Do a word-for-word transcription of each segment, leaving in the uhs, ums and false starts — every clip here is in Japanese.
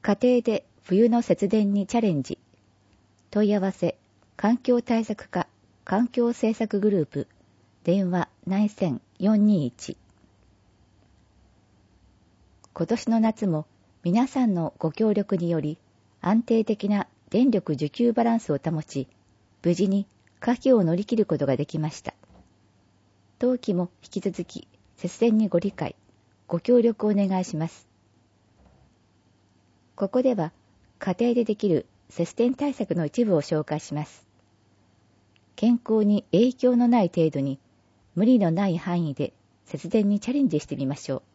家庭で冬の節電にチャレンジ。問い合わせ、環境対策課環境政策グループ、電話内線よんにいち。今年の夏も皆さんのご協力により安定的な電力需給バランスを保ち、無事に夏季を乗り切ることができました。当期も引き続き節電にご理解、ご協力をお願いします。ここでは家庭でできる節電対策の一部を紹介します。健康に影響のない程度に無理のない範囲で節電にチャレンジしてみましょう。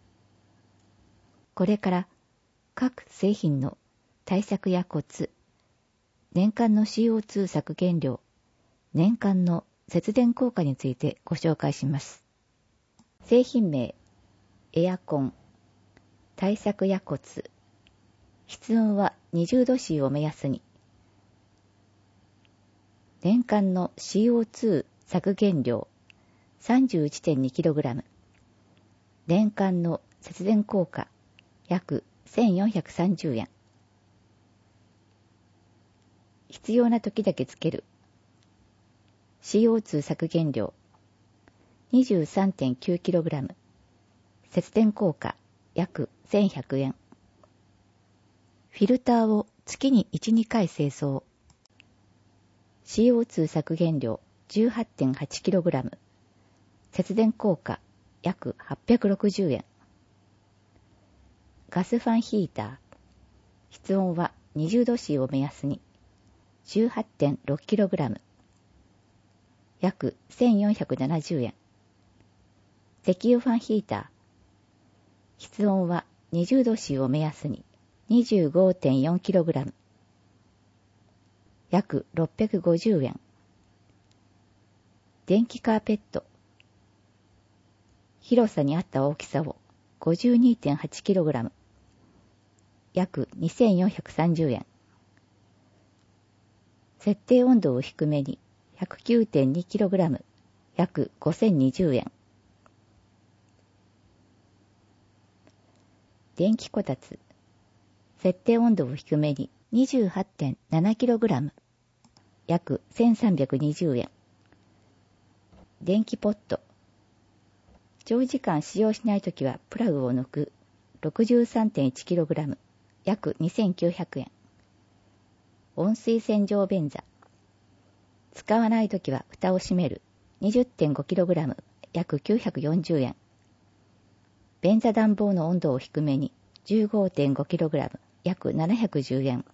これから各製品の対策やコツ、年間の シーオーツー 削減量、年間の節電効果についてご紹介します。製品名、エアコン、対策やコツ、室温はにじゅうどシーを目安に、年間の シーオーツー 削減量 さんじゅういってんにキログラム、年間の節電効果約せんよんひゃくさんじゅうえん。必要な時だけつける シーオーツー 削減量 にじゅうさんてんきゅうキログラム、節電効果約せんひゃくえん。フィルターを月にいち、にかい清掃。シーオーツー 削減量 じゅうはちてんはちキログラム、節電効果約はっぴゃくろくじゅうえん。ガスファンヒーター、室温はにじゅうどシーを目安に じゅうはちてんろくキログラム、約せんよんひゃくななじゅうえん。石油ファンヒーター、室温はにじゅうどシーを目安に にじゅうごてんよんキログラム、約ろっぴゃくごじゅうえん。電気カーペット、広さに合った大きさを ごじゅうにてんはちキログラム、約にせんよんひゃくさんじゅうえん。設定温度を低めに ひゃくきゅうてんにキログラム、約ごせんにじゅうえん。電気こたつ、設定温度を低めに にじゅうはちてんななキログラム、約せんさんびゃくにじゅうえん。電気ポット、長時間使用しないときはプラグを抜く ろくじゅうさんてんいちキログラム、約にせんきゅうひゃくえん。温水洗浄便座、使わないときは蓋を閉める にじゅってんごキログラム、約きゅうひゃくよんじゅうえん。便座暖房の温度を低めに じゅうごてんごキログラム、約ななひゃくじゅうえん。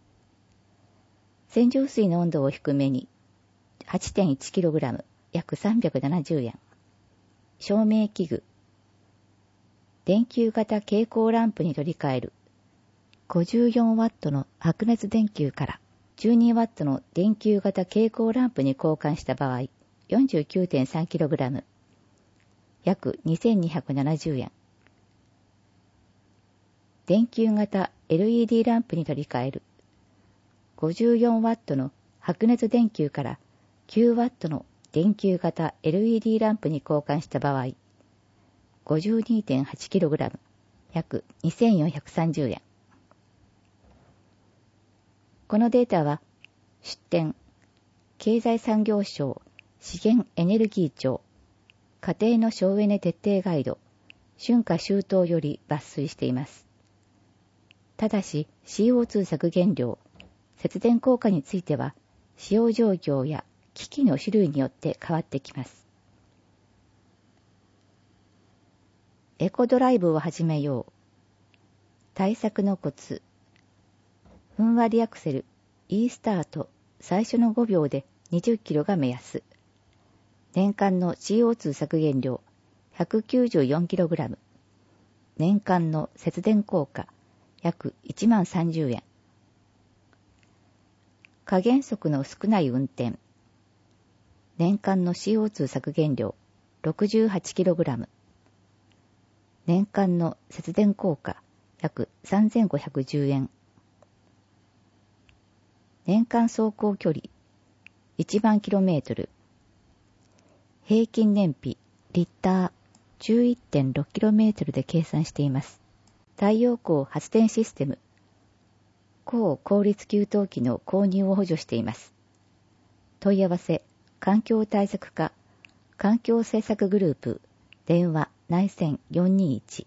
洗浄水の温度を低めに はちてんいちキログラム、約さんびゃくななじゅうえん。照明器具、電球型蛍光ランプに取り替えるごじゅうよんワットの白熱電球からじゅうにワットの電球型蛍光ランプに交換した場合 よんじゅうきゅうてんさんキログラム、約にせんにひゃくななじゅうえん。電球型 エルイーディー ランプに取り替えるごじゅうよんワットの白熱電球からきゅうワットの電球型 エルイーディー ランプに交換した場合 ごじゅうにてんはちキログラム、約にせんよんひゃくさんじゅうえん。このデータは出典経済産業省資源エネルギー庁家庭の省エネ徹底ガイド春夏秋冬より抜粋しています。ただし シーオーツー 削減量、節電効果については使用状況や機器の種類によって変わってきます。エコドライブを始めよう。対策のコツ。ふんわりアクセル、E スタート、最初のごびょうでにじゅっキロが目安。年間の シーオーツー 削減量、ひゃくきゅうじゅうよんキログラム。年間の節電効果、約いちまんさんじゅうえん。加減速の少ない運転。年間の シーオーツー 削減量、ろくじゅうはちキログラム。年間の節電効果、約さんぜんごひゃくじゅうえん。年間走行距離、いちまんキロメートル。平均燃費、リッター、じゅういってんろくキロメートルで計算しています。太陽光発電システム、 高効率給湯器の購入を補助しています。問い合わせ、環境対策課、環境政策グループ、電話内線よんにいち。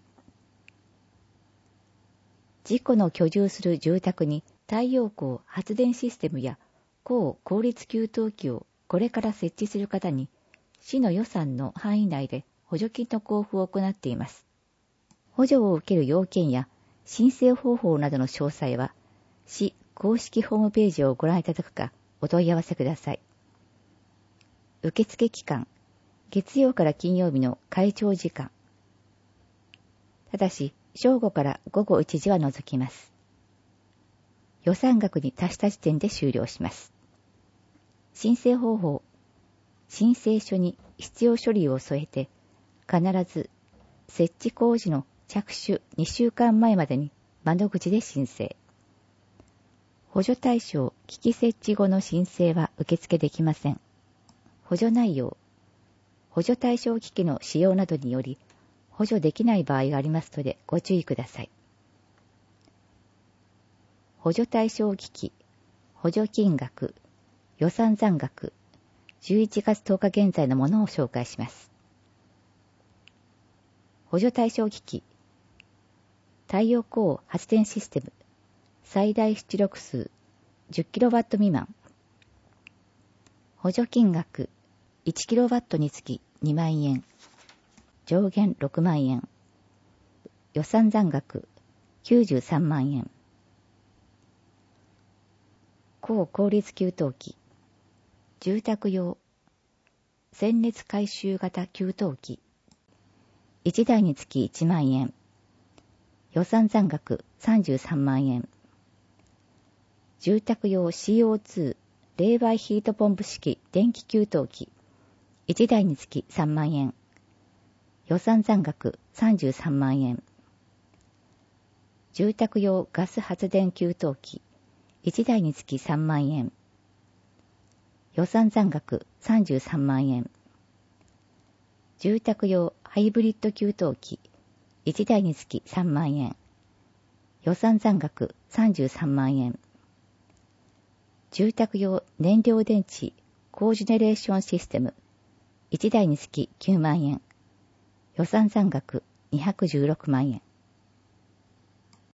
自己の居住する住宅に太陽光発電システムや高効率給湯器をこれから設置する方に、市の予算の範囲内で補助金の交付を行っています。補助を受ける要件や申請方法などの詳細は、市公式ホームページをご覧いただくかお問い合わせください。受付期間、月曜から金曜日の開庁時間。ただし、正午から午後いちじは除きます。予算額に達した時点で終了します。申請方法、申請書に必要書類を添えて、必ず設置工事の着手にしゅうかんまえまでに窓口で申請。補助対象機器設置後の申請は受付できません。補助内容、補助対象機器の使用などにより補助できない場合がありますのでご注意ください。補助対象機器、補助金額、予算残額、じゅういちがつとおか現在のものを紹介します。補助対象機器、太陽光発電システム、最大出力数 じゅっキロワット 未満。補助金額、いちキロワット につきにまんえん。上限ろくまんえん。予算残額きゅうじゅうさんまんえん。高効率給湯器。住宅用。鮮熱回収型給湯器。いちだいにつきいちまんえん。予算残額さんじゅうさんまんえん。住宅用 シーオーツー 冷媒ヒートポンプ式電気給湯器。いちだいにつきさんまんえん。予算残額さんじゅうさんまんえん。住宅用ガス発電給湯器。いちだいにつきさんまんえん。予算残額さんじゅうさんまんえん。住宅用ハイブリッド給湯器。いちだいにつきさんまんえん。予算残額さんじゅうさんまんえん。住宅用燃料電池コージェネレーションシステム。いちだいにつききゅうまんえん。予算残額にひゃくじゅうろくまんえん。